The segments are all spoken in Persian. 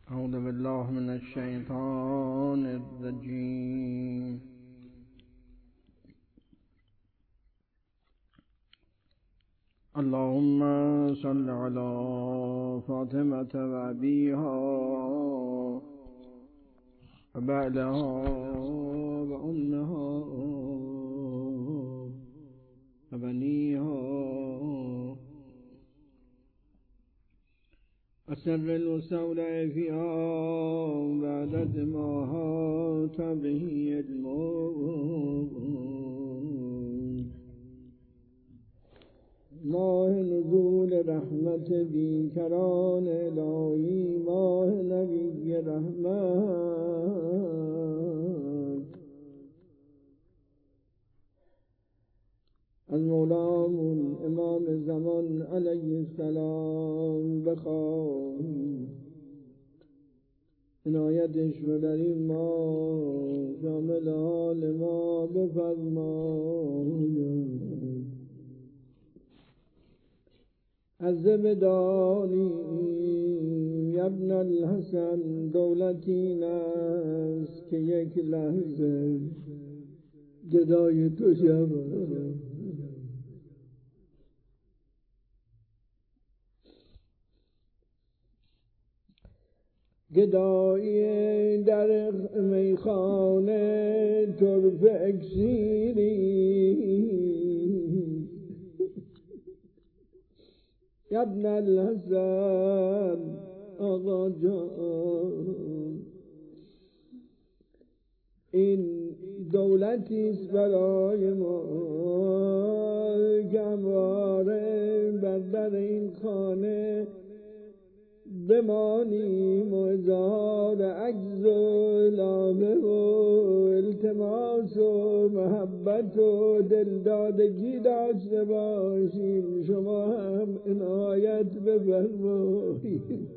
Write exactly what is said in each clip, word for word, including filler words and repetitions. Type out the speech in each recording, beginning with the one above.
أعوذ بالله من الشيطان الرجيم. اللهم صل على فاطمة وأبيها وبعلها وأمها وبنيها وسر المستودع فيها وعدد ما هات به علمه. ماه نزول رحمت بیکران الهی، ماه نبی رحمت، از مولامون امام زمان علیه السلام بخواهی عنایتش رو در این ماه شامل حال ما بفرماید. از بدانی ابن الحسن دولت این است که یک لحظه گدای تو شود. گدایی در میخانه طرف اکسیری، ابن الحسن آقا جان، این دولتیست برای ما که همواره بر در این خانه بمانیم و اظهار عجز و لامه و التماس و محبت و دلدادگی داشته باشیم. شما هم عنایت بفرمایید.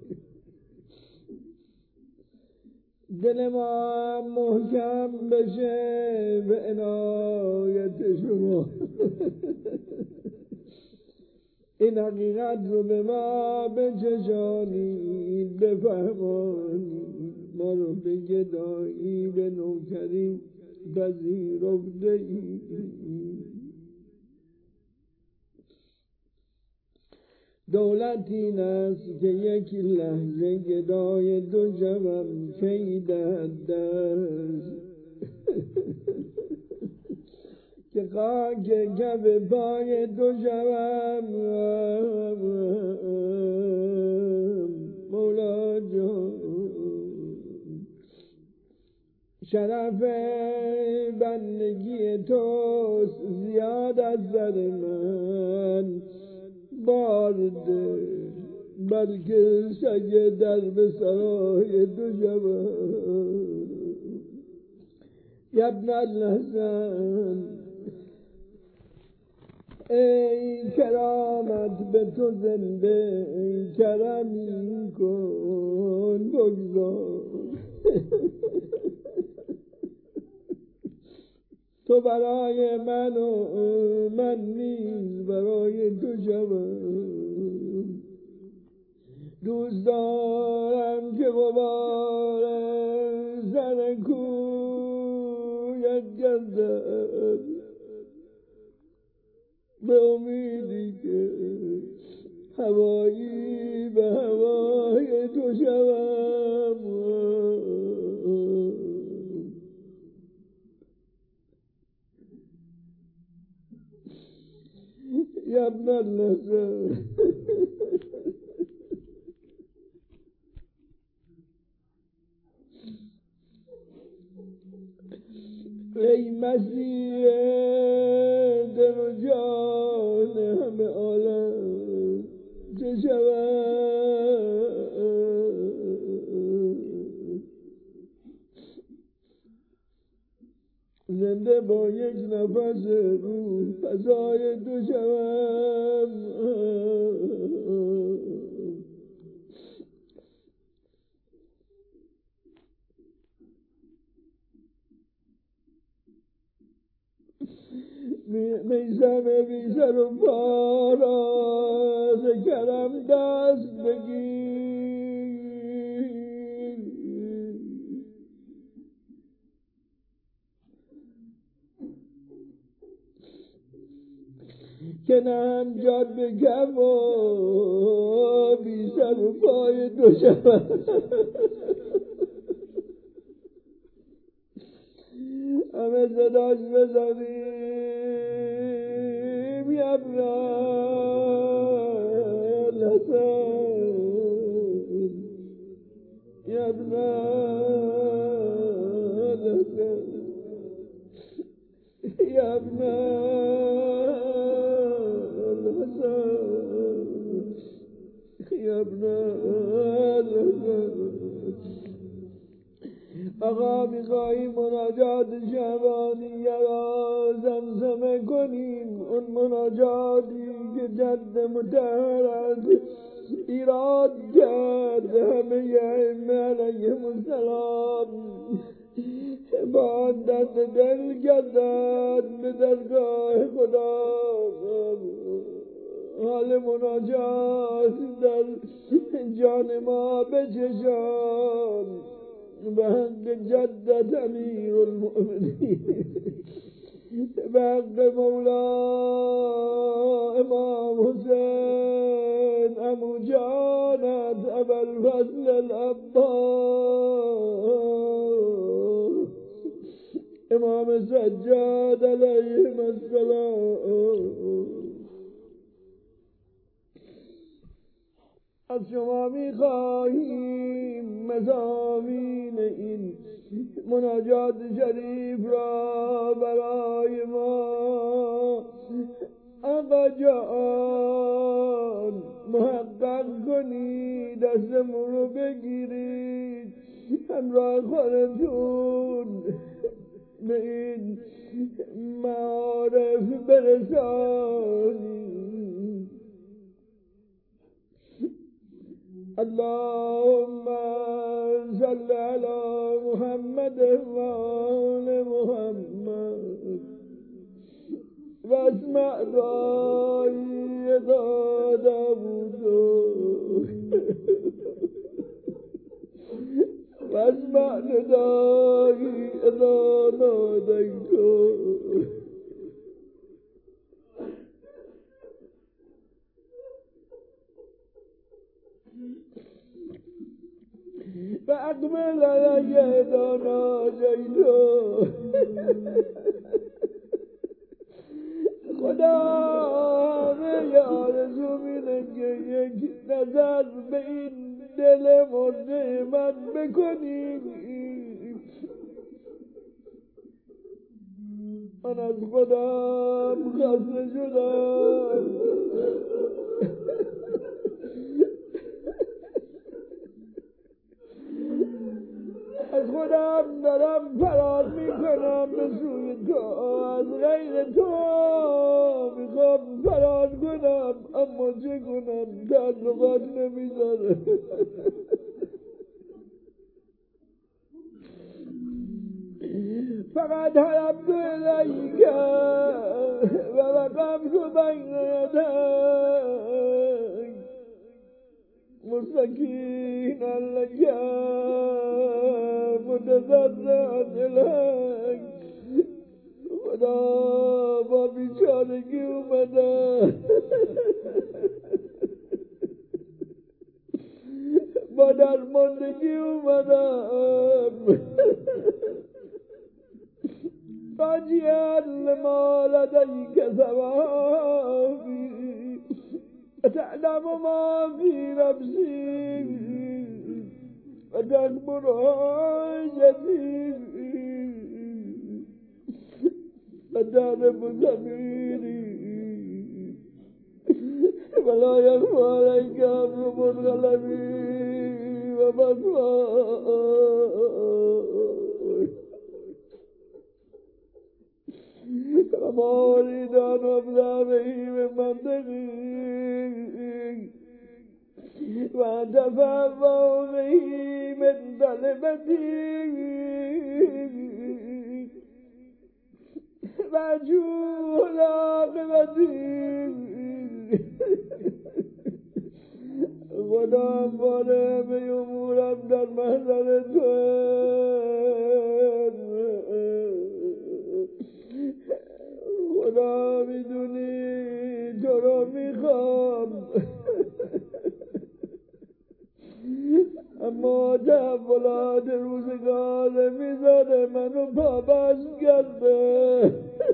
دل ما محکم بشه به عنایت شما. این حقیقت رو به ما بچشانید، بفهمانید. ما رو به گدایی به نوکری پذیرفته اید. دولت این است که یک لحظه گدای دو شوم کی دهد دست، که خاک کف پای دو شوم مولا جان. شرف بندگی توست زیاد از سر من، بارده بلکه سگ در به سرای دو شوم. ابن الحسن ای کرامت به تو زنده، ای کرمی کن بگذار. تو برای من و من نیز برای تو شوم. دوست دارم که غبار سر کویت گردد، به امیدی که هوایی به هوای تو شوم. یا ابن الحسن ای مسیح دل و جان همه عالم، چه شود زنده با یک نفس روح فضای تو شوم. میزم بی سر و پا ز کرم دست بگیر، که نم جاد به کف و بی سر و پای دو شود. همه صداش بزنیم یبنال حسن یبنال حسن یبنال حسن یبنال حسن. آقا میخواهی مناجات شعبانیه را زمزمه کنیم، اون مناجاتی که جد مطهرت ایراد کرد همه ائمه علیهم السلام با دست دل گردد به درگاه خدا. حال مناجات در جان ما بچشان به حق جدت امیر المؤمنین، به حق مولا امام حسین عمو جانت ابوالفضل العباس امام سجاد علیهم السلام. از شما میخواهیم مضامین این مناجات شریف را برای ما آقا جان محقق کنید، دستمون رو بگیرید همراه خودتون به این معارف برسانید. اللهم صل على محمد و آل محمد واسمع دعای داوود واسمع ندای اذا نادیت فأقبل علي إذا ناجيت. خدا همه آرزو اینه که یک نظر به این دل مرده من بکنیم. من از خودم خسته شدم، از خودم دارم فرار میکنم به سوی تو، از غیر تو میخوام فرار کنم اما چه کنم تعلقات نمیذاره. فقط حرمت الیک و وقفت بین یدیک مستکینا لک متضرعا الیک. خدا با بیچارگی اومدم، با درماندگی اومدم، راجعا لما لدیک ثوابی تعلم ما فی نفسی و تکبر حاجتی و تعرف ضمیری ولا یخفی علیک امر منقلبی و مسواک و ما اريد ان ابدا به من منطقی و اتفوق به من طلبتی و جوه عاقبتی. خدا همواره به امورم در محضر توست. خدا میدونی اما تحولات روزگار میزانه منو پابند کرده.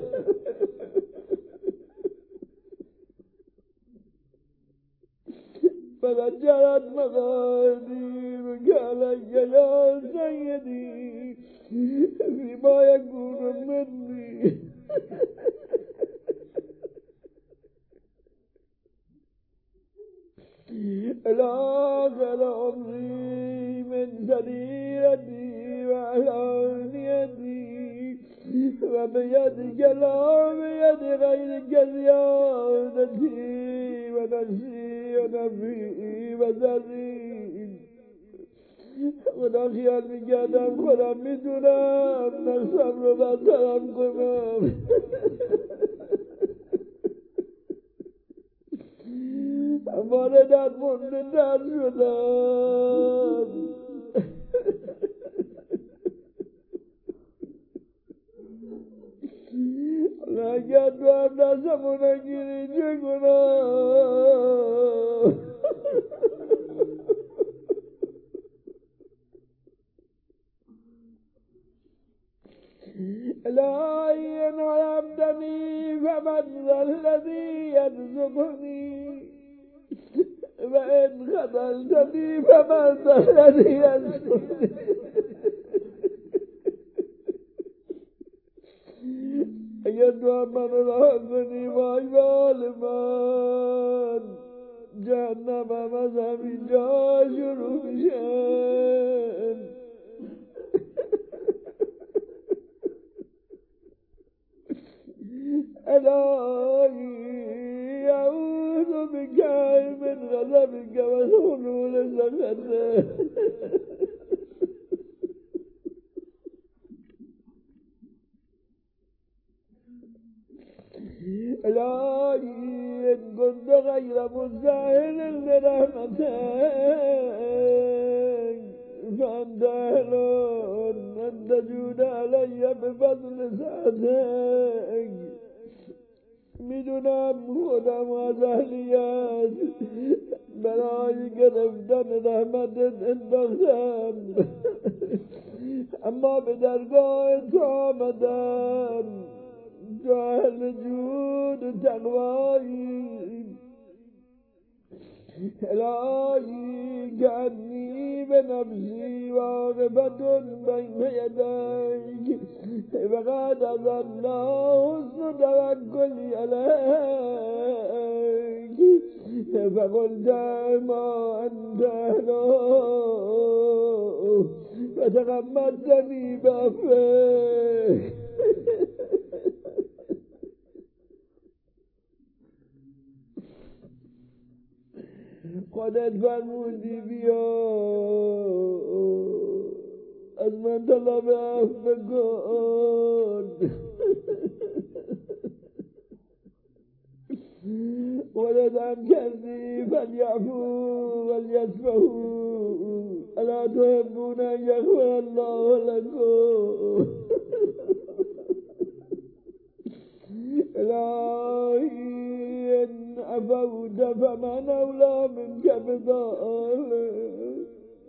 فقط جرت مقادیر که علیه یا سیدی فیما یکون منی. الآخر عمري من سريرتي وعلانيتي وبيدك لا بيد غيرك زيادتي ونفسي ونفي وذري. خدا خیال میکردم خودم میدونم نفسم رو بدترم کنم. اما در مونده در شدم. اگر تو هم دستمو نگیری چه کنم؟ الهی ان علمتنی فمن الذی یرزقنی و ان خذلتنی فمن الذی ینصرنی. اگر تو هم منو رها کنی وای به حال من، جهنم هم از همینجا شروع میشه. الهی اعوذ بک من غضبک و حلول سخطک. الهی ان كنت غیر مستاهل لرحمتک فانت اهل ان تجود علی بفضل سعتک. میدونم خودم از اهلیت برای گرفتن رحمتت انداختم، اما به درگاه تو آمدم. تو اهل جود و تقوایی. الهی کعنی به نفسی واقفتون بین یدیک فقد از الله حسن توکلی علیک فقلت ما انت اهله فتغمدتنی بعفوک. خودت فرمودی بیا از من طلب عفو کن. خودت هم کردی فلیعفو ولیصفحوا الا تحبون ان یغفر الله لکم. الهی ان عفوت فمن اولی منک بذلک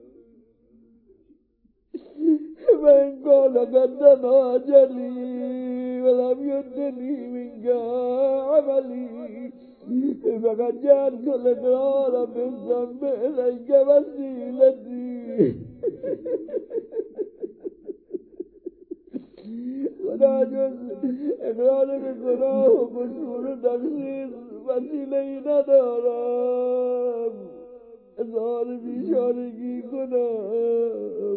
و ان قال قد اجلی ولم یدنی منک عملی فقد جعلت الاقرار بالذنب الیک وسیلتی. خدا جز اقرار به گناه و قصور و تقصیر وسیله ای ندارم اظهار بیچارگی کنم.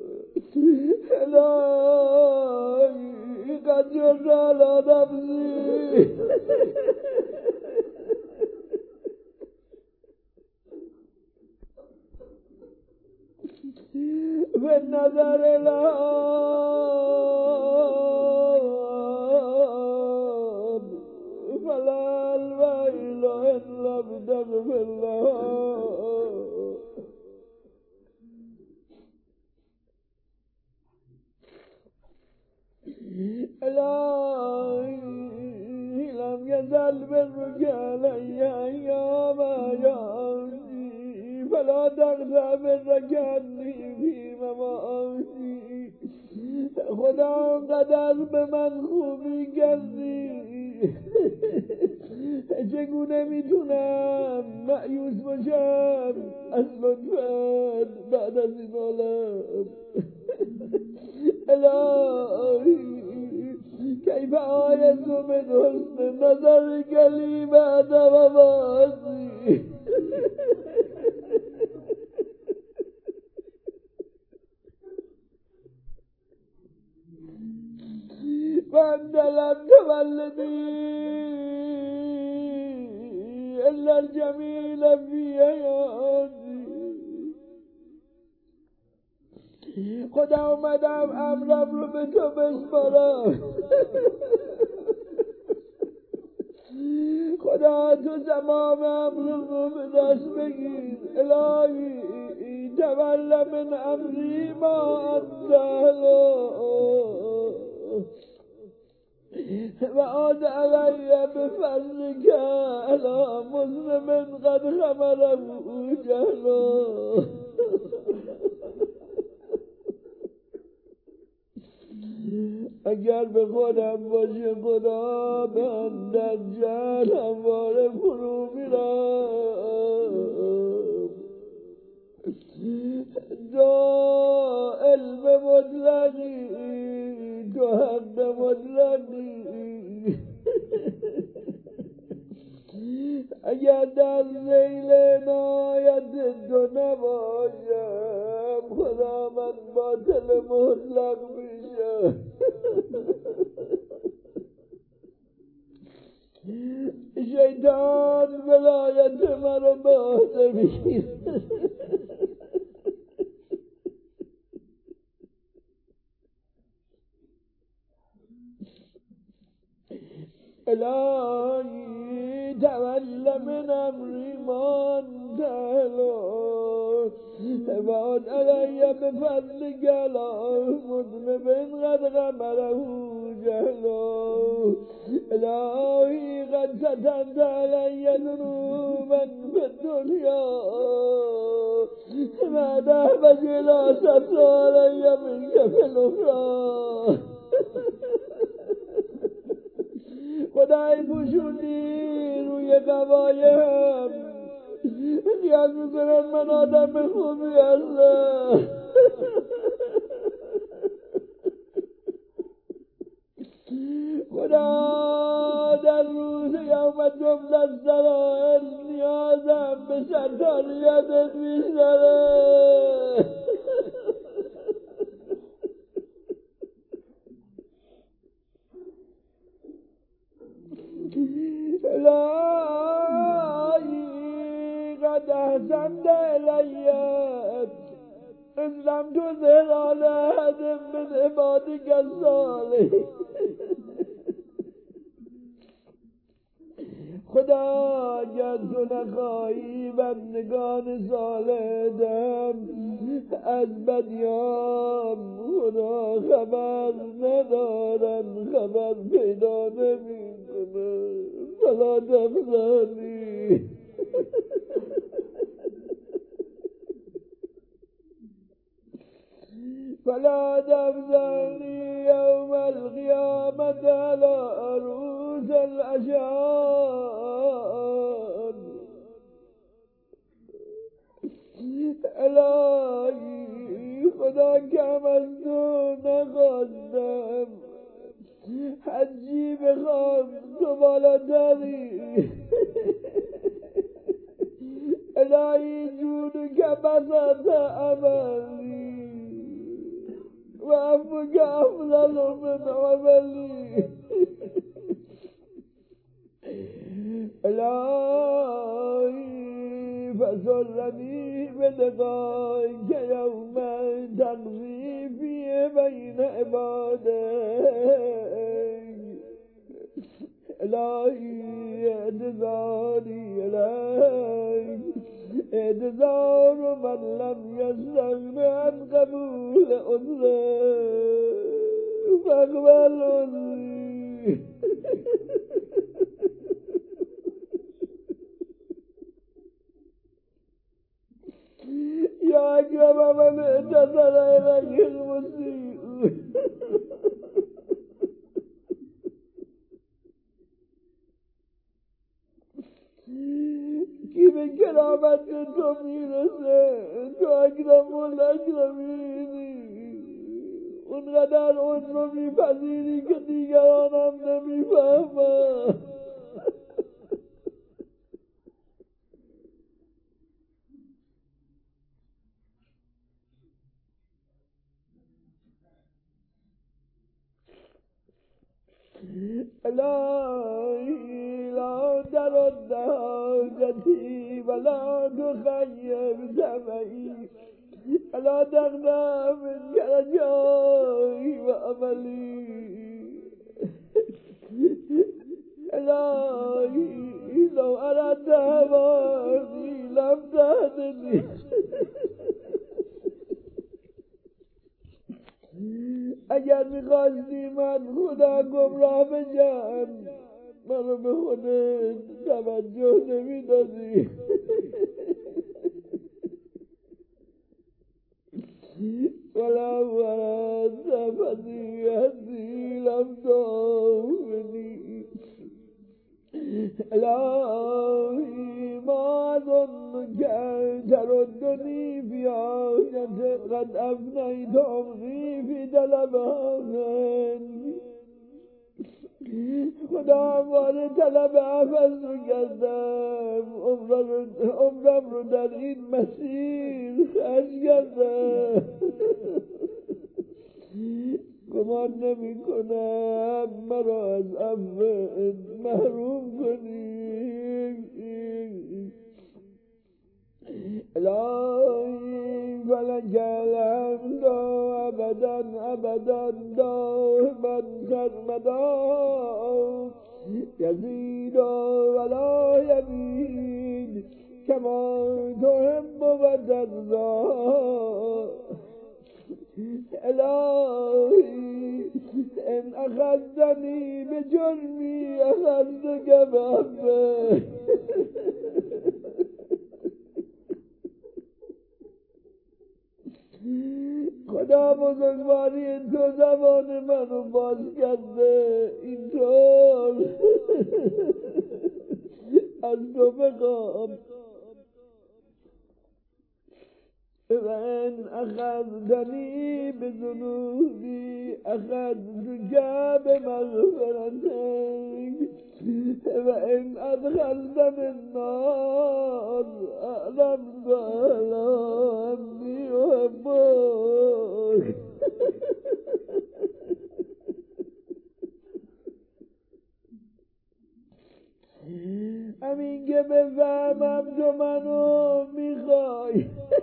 الهی قد جرت علی نفسی بالنظر لها فلا الويل إن لم تغفر لها. إلهي لم يزل برك علي أيام يومي فلا تقطع برکنی فی مماتی. خدا قدر به من خوبی کردی، چگونه میتونم مأیوس باشم از لطفت بعد از این عالم؟ الهی کیف آیت من حسن نظر گلی بعد مماتی. من لم تولدی الا الجمیل فی حیاتی. خدا اومدم امرم رو به تو بسپارم. خدا تو تمام امر رو به دست بگیر. الهی تولى من امری ما انت و عاد علی بفضلک علی مسلم قد خمره جهلا. اگر به خودم باشه خدا من در جهل همواره فرو میرم. تو علم مطلقی، تو حق مطلقی. اگر در ذیل عنایت تو نباشم خدا من باطل مطلق میشم. شیطان ولایت مرا باطل میگیره. الهی تولى من امری ما انت و عاد علی بفضلک علی مسلم قد غمره جهلا. الهی قد سترت علی ذنوبا فی الدنیا ما ذهبت الی ستر علی منک فی الاخری. خدای پوشوندی روی قوایم، خیال میکنن من آدم خوبی هستم. خدا در روز یوم جمع السرائر نیازم به ستاریتت بیشتره. الهی قد احسنت الی اذ لم تظهر علی احد من عبادک الصالحین. خدا اگر تو نخواهی بندگان صالحم از بدیام خدا خبر ندارم، خبر پیدا نمی کنم. فلا تخزنی فلا تخزنی یوم القیامت علی رؤوس الاشهاد. الهی خدا کم از تو نخواستم، حجی بخوام تو بالاتری. الهی جون که بسط عملی و عفو که افضل من عملی. الهی فسرنی بلقائک یوم تقضی فیه بین عبادک. الهی اعتذاری الیک اعتذار من لم یستغن عن قبول عذره فاقبل عذری. يا أكرم من اتصل إليه المسيء کی به کرامت تو میرسه تو اکرم الاکرمینی اونقدر اون رو میپذیری که دیگران هم نمیفهمن الهی لا ترد حاجتي ولا تخيب سمعي ولا تغنى منك رجائي وأملي الهي لو أردت هواني لم تهدني اگر میخواستی من خدا گمراه بشم منو به خودت توجه نمیدادی ولو ورد فضیحتی لم تغفنی الهی ما اظنك تردني في آية قد أفنيت عمري في طلبها منك خدا مال طلب عفظ رو کردم عمرم رو در این مسیر خرج کردم گمان نمی کنم مرا از عفوت محروم کنی الهی فلک الحمد ابدا ابدا دائما سرمدا یزید ولا یزید کما تحب و ترضی الهی ان اخذنی بجرمی اخذتک بعفوک خدا بزرگواری تو زبان منو باز کرده اینطور از تو بخوام وَإِنْ أَخَذْتَنِي بِذُنُوبِي أَخَذْتُكَ بِمَغْفِرَتِكَ وَإِنْ أَدْخَلْتَنِي النَّارَ أَعْلَمْتَ أَنِّي أُحِبُّكَ همین که بفهمم تو منو میخوای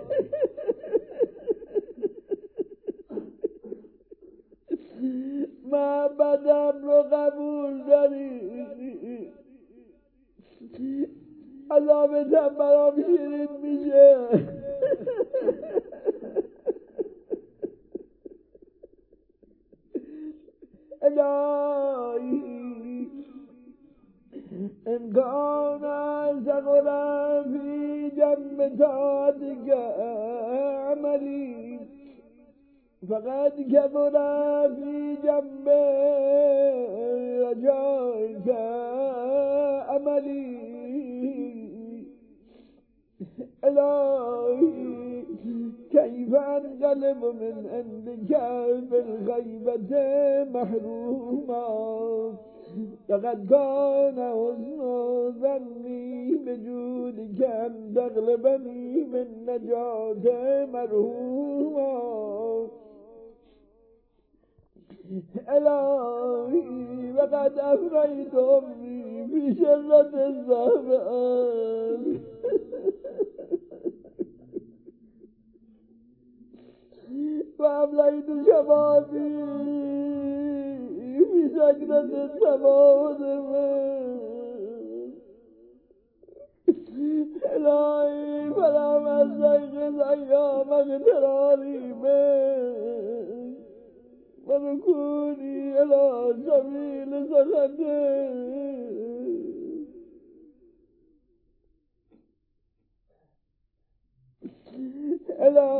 محبتم رو قبول داری عذابتم برام شیرین میشه الهی إن كان ثقل في جنب طاعتك عملي فقد كبر في جنب رجائك أملي إلهي كيف أنقلب من عندك بالغيبة محروما لقد كان حسن ظني بجودك أن تغلبني من نجاة مرهوما إلهي وقد أفريت أمري في شرة الزهران وأمليت شبابي في سكنة التموت إلهي فلا مستيقظ أيام اغتراري منك وركوني إلى سبيل سخطك الهي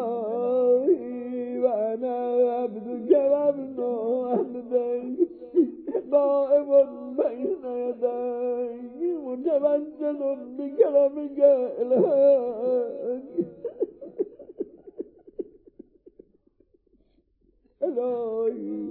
يدي متمثل بكرمك إلهي إلهي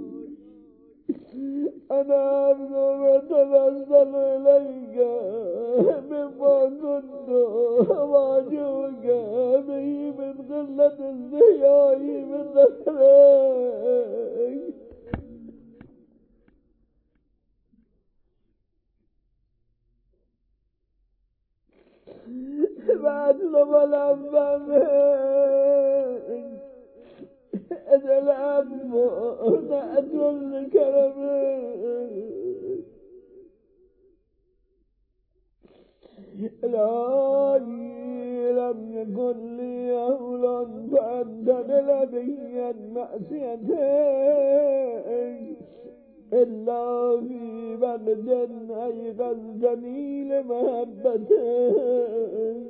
أنا عبد أتوسل إليك مما كنت أواجهك به من قلة استحيائي من ذكرك فأطلب العفو منك إذا العفو نأتوا لكرمك إلهي لم يكن لي أولا فأنتقل بي معصيتك إلا في بغد أيقظتني لمحبتك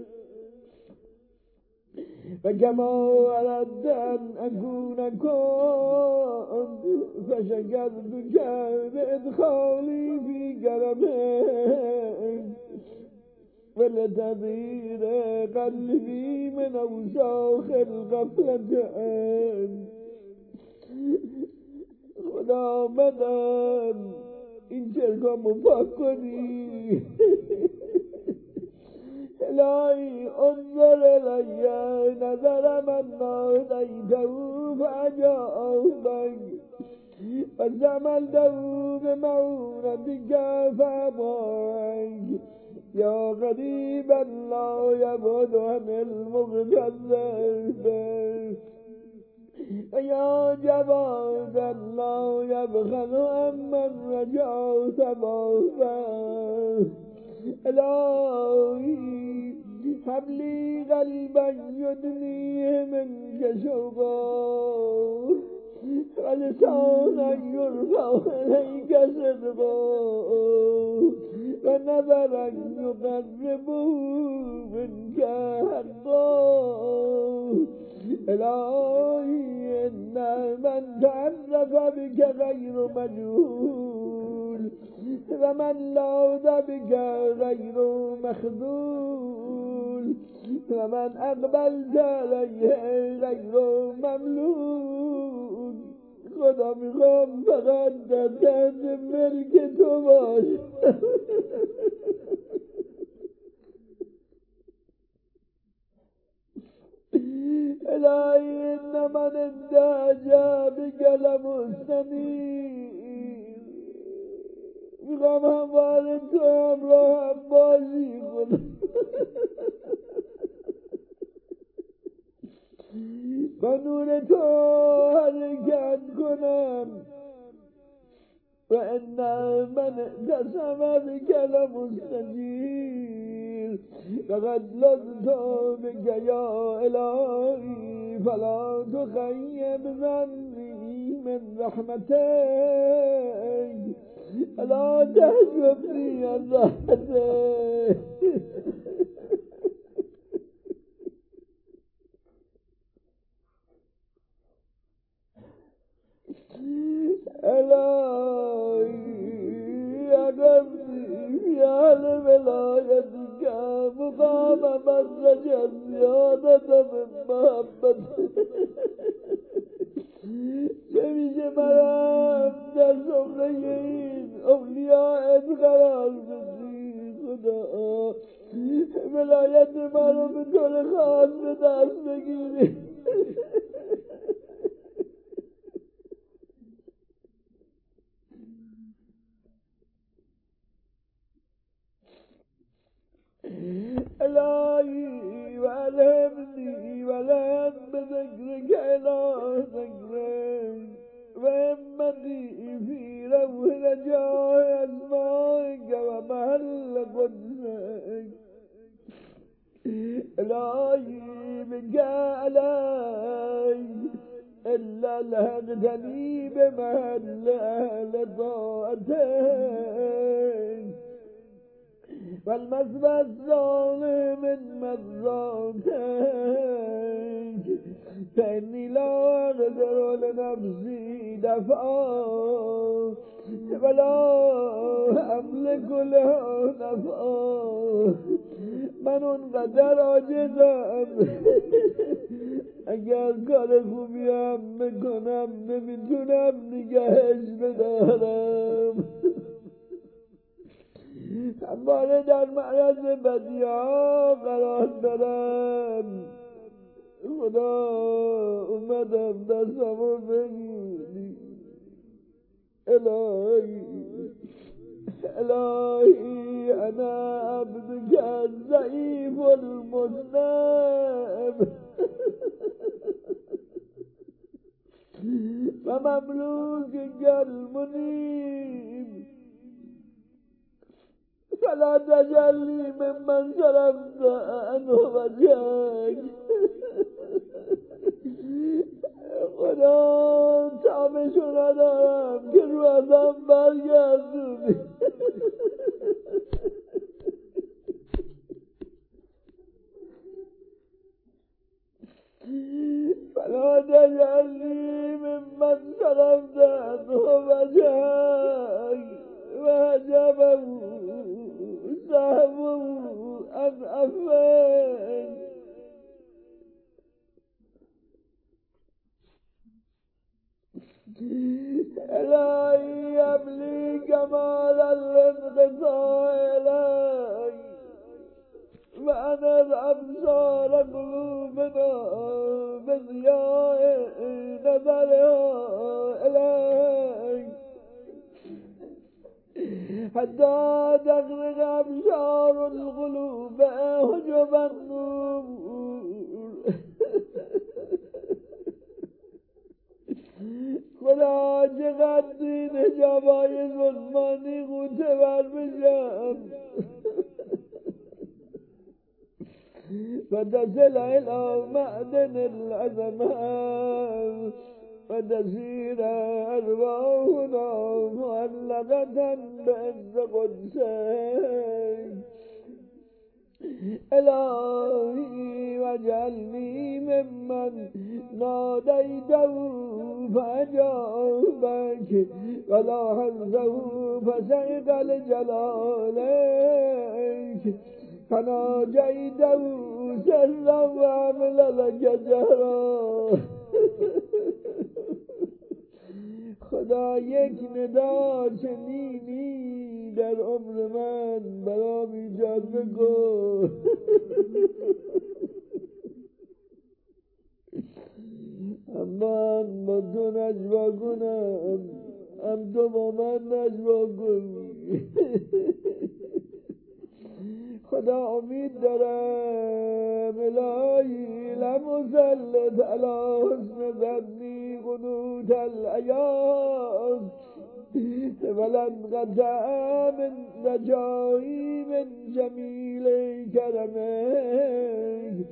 فكما أردت أن أكون كنت فشكرتك بإدخالي في كرمك ولتغيير قلبي من أوساخ الغفلة خدا مدن این چرکا مفکری الهی انظر الی نظر من نادیته فاجابک فزملته بمعونتك فاباک یا قریبا لا یبعد عن المغتذب یا جوادا لا يبخل عمن رجع ثوابه إلهي هب لي قلبا يدنيه منك شوقا ولسانا يرفع إليك صدقا ونظرا يقربه منك حقا إلهي إن من تعرف بك غير مجهول ومن لاذ بك غير مخذول ومن أقبلت عليه غير مملوك خدا میخوام فقط دست ملک تو باش إلهي إن من انتهجى بك لمستنير میخوام هموار تو همراه هم بازی کنم با نور تو حرکت کنم و ان من اعتصم بك لمستجیر فقد لذت بك يا إلهي فلا تخيب ظني من رحمتك فلا تحجبني عن رحمتك إلهي أقمني في أهل ولايتك مقام مخرج الزيادة من محبتك همیشه مرم در سفره این اولیاءت قرار بدی خدا ولایت مرا به طور خاص به دست بگیری إلهي وألهمني ولهم بذكرك إلى ذكرك وهمتي في روح رجاء أسمائك ومحل قدسك إلهي بك علي إلا لهجتني بمحل أهل طاعتك والمسبى الظالم من مزاتك فإني لا أقدر لنفسي دفعا ولا أملك له نفعا. من اونقدر عاجزم اگر کار خوبی هم میکنم نمیتونم نگهش بدارم. همواره در معرض بدیها قرار دارم. خدا اومدم دستمو بگیری. الهی الهی انا عبدك الضعيف المذنب ومملوكك المنيب فلا تجعلني ممن صرفت عنه وجهك. خدا تابشو ندارم که رو ازم برگردونی. فلا تجعلني ممن صرفت عنه وجهك وهجبه سهوه عن عفوك. إلهي هب لي كمال الانقطاع إليك وأنر أبصار قلوبنا بضياء نظرها إليك حتى تغرق أبصار القلوب حجب النور. خدا چقدر این حجابای ظلمانی غوطه بر بشم فتصل إلى معدن العظماء وتسير أرواحنا معلقة بعز قدسك. إلهي واجعلني ممن ناديته فأجابك ولا حفظه فسيق لجلالك فناجيته سرا وعمل لك جهرا. خدا یک ندا چنینی در عمر من برام ایجاد بکن. من با تو نجوا کنم هم تو با من نجوا کنی. خدا امید دارم الهی لمسلط علی حسن ظنی قنوت الایاز ولن قطع من رجایی من جمیل کرمک.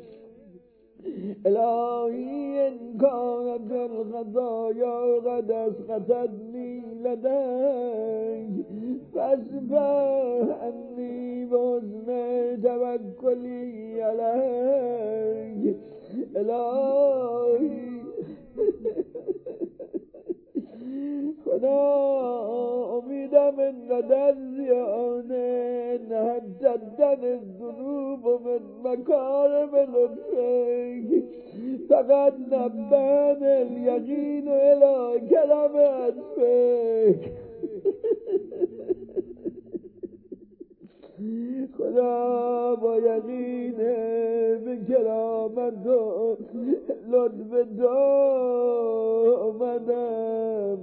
الهی ان كانت الخطايا قد اسقطتني لديك فاصفح عني بحسن توكلي عليك. الهی خدا امیدم انقدر زیاده حتی دن الذنوب من مکارم لطفك فقد نبهني اليقين الى کرم عطفك. خدا با یقین به کرامت و لطف تو آمدم.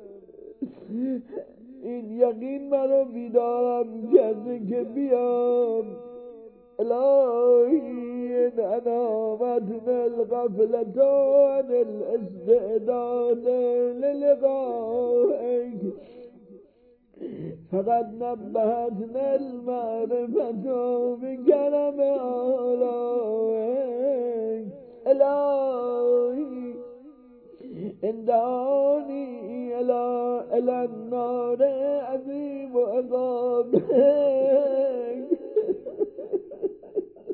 این یقین منو بیدارم کرده که بیام. الهی ان انامتنا الغفلة عن الاستعداد للقائك فقد نبهتنا المعرفة بكرم آلائك. الهی ان دعاني الى الى النار عظيم عقابك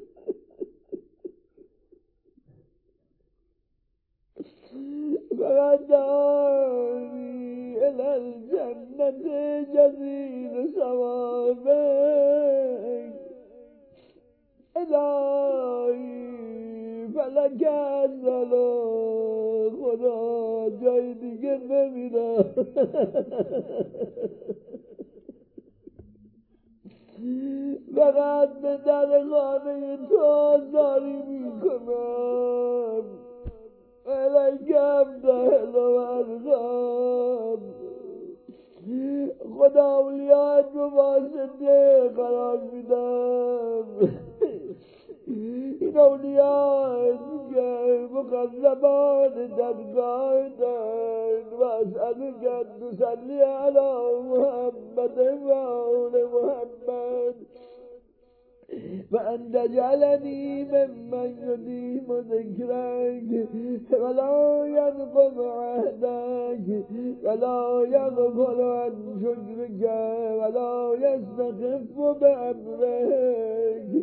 فقد وداني إلى الجنة جزيل ثوابك إلهی فلک الصلاة خدا جای دیگه نمیرم فقط به در خانه تو آزاری میکنم الکم دهل و ارغم خدا اولیات رو واسطه قرار میدم این اولیات که مقربان درگاه دن و اسألك تصلی علی محمد و آل محمد وأن تجعلني ممن يديم ذكرك ولا ينقض عهدك ولا يغفل عن شكرك ولا يستخف بأمرك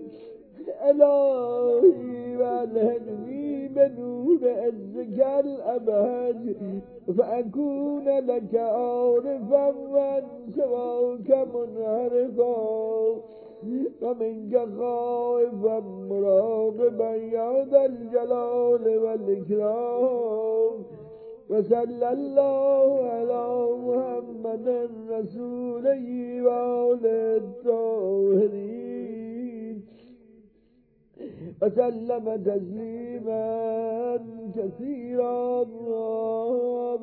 إلهي وألهمني بنور عزك الأبد فأكون لك عارفا وعن سواك منحرفا ومنك خائفا مراقبا يا ذا الجلال والإكرام وصلى الله على محمد رسوله وآله الطاهرين وسلم تسليما كثيرا.